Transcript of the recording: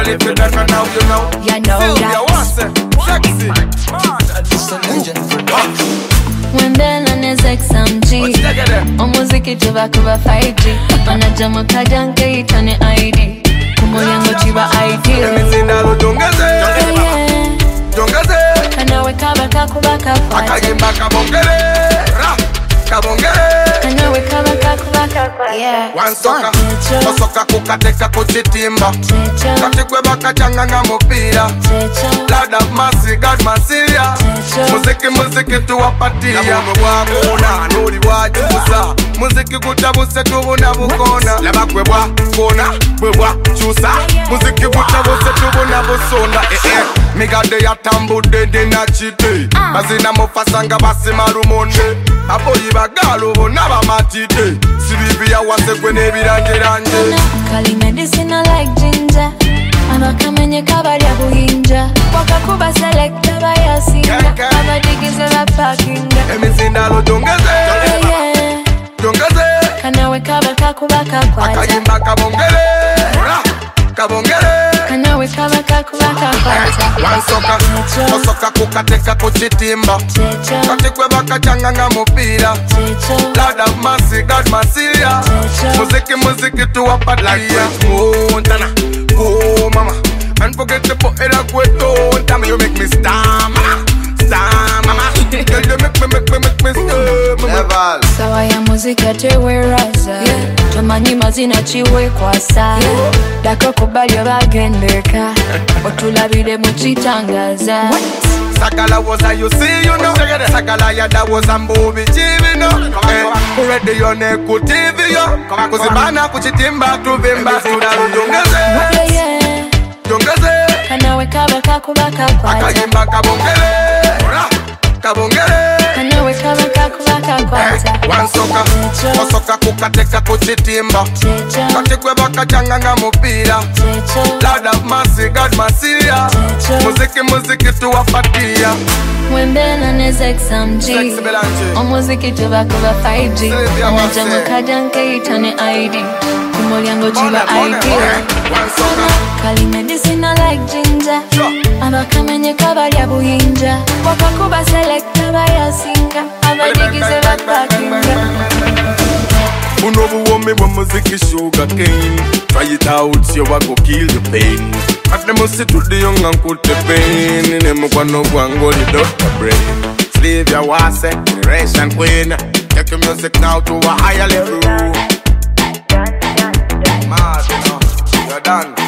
Well, if you don't know, you know. You know Sylvia, what's it? Sexy. Wendela neza XMG Omuziki tuba kuba 5G Manajama kajanke itane ID Kumulyango chiba ideal Emizindalo jongeze Jongeze Kanawe kaba kakuba kakwata Akayimba kabongere Kabongere Kanawe kaba kakuba kakwata Wansoka Osoka kukateka kuchitimba Katikwe bakachanga nga mupira Lord of mercy, God masiria Muziki tuwapatia Namume wakona, nuri wajusa Muziki kutabuse tubuna bukona Labakwe wakona, bwebwa chusa Muziki kutabuse tubuna busona Migade ya tambu dede na chite Bazina mufasanga basi marumonde Aboyi bagalo bonaba matite Sibibia wasekwe nebiranjeranje Kali medicine like ginger Abakamenye kabarya buhinja Wakakuba selecta bayasinga Abadigize bapakinga Emizindalo jongeze Jongeze Kanawe kaba kakuba kakwata Akayimba kabongere Kabongere Kanawe kaba kakuba kakwata Wansoka Osoka kukateka kuchitimba Katikwe bakachanga nga mupira Lord of mercy, God masiria Muziki tuwapatia Montana, go mama And forget to put it up with tone Tell me you make me star mama Star mama Girl you make me star mama Sawa ya muziki atewe raza Tomanyi mazina chiwe kwa saa Dako kubali bagendeka Otulabide muchitangaza Sagala was a you see you know Sagala ya da was a movie TV no Ready your neck ku TV yo Kuzibana kuchitimba tuvimba Sudalo jongeze Jongeze Kanawe kaba kakuba kakwata Akayimba kabongere Kabongere Kanawe kaba kakuba kakwata Wansoka Osoka kukateka kuchitimba Katikwe bakachanga nga mupira Lord of mercy, God masiria Muziki tuwapatia Wendela neza XMG Omuziki tuba kuba 5G Manajama kajanke itane ID Kumulyango chiba ideal Kali medicine like ginger Abakamenye kabarya buhinja Wakakuba selecta bayasinga Abadigize bapakinga Uno buwome bwa muziki sugar cane Try it out, you a go kill the pain At the must to the young and put the pain In them no go the doctor brain Slave ya wase, generation queen Take your music now to a higher level Mad, you know, you're done